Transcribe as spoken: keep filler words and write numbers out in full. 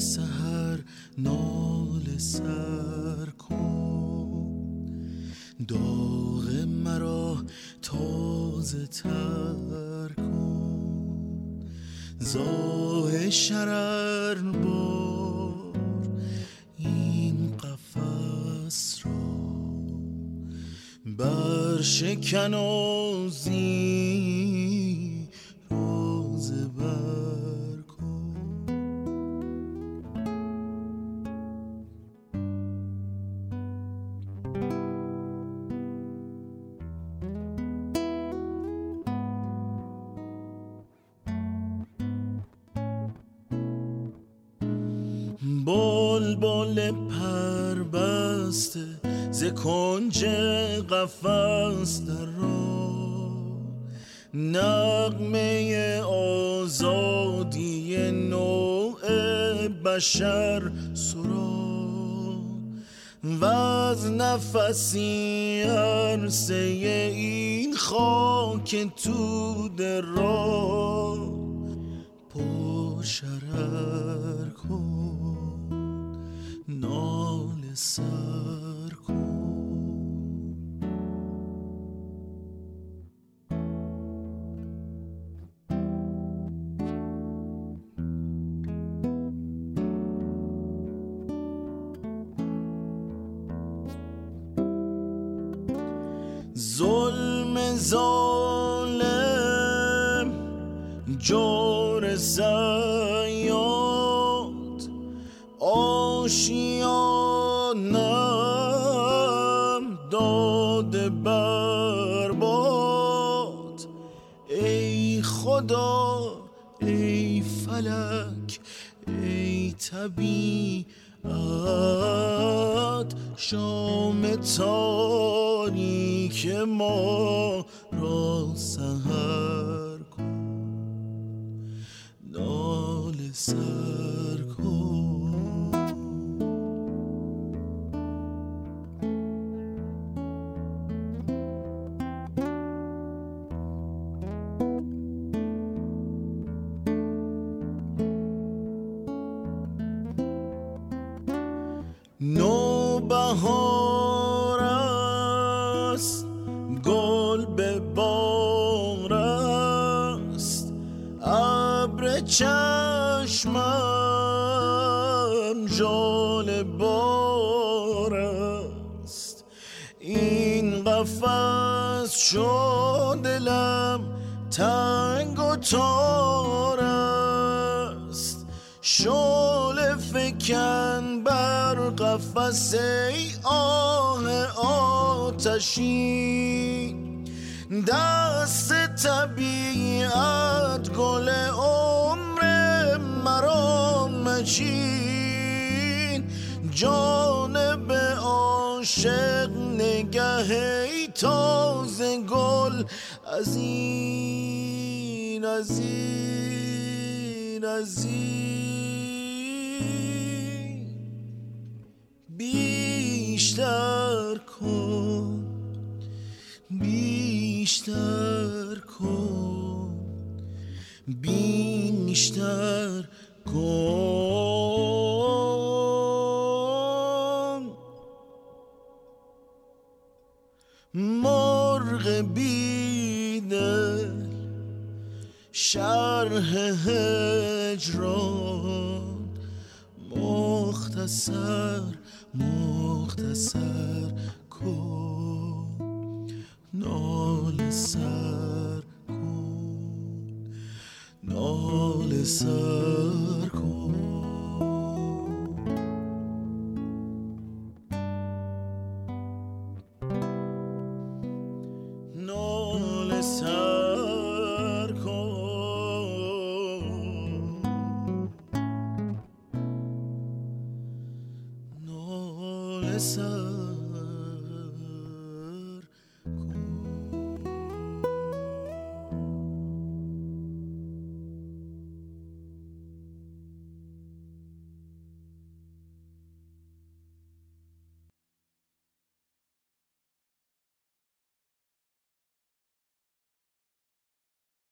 سحر ناله سر کن، داغ مرا تازه تر کن، زاه شرر بار این قفس را، بر شکن و زی روزه بر کن. بلبل پربسته ز کنج قفس در راه، نغمه آزادی نوع بشر سرا، و از نفسی عرصه این خاک توده را پر شرر کن، ناله سر کن. ظلم ظالم جور زیاد، آشیانم داده برباد. ای خدا ای فلک ای طبیعت، شام تاریک ما را سحر کن، ناله سر کن. نوبهار است گل به بار است، ابر چشمم ژاله بار است. این قفس شد دلم تنگ و تار است، شعله فکن بر قفس ای آه آتشین. دست طبیعت گل عمر مرا مچین، جانب عاشق نگه ای تازه گل از این از این از این بیشتر کن، بیشتر کن، بیشتر کن. مرغ بیدل شرح هجران، مختصر مختصر کن، ناله سر کن، ناله سر کن. ناله سر کن، ناله سر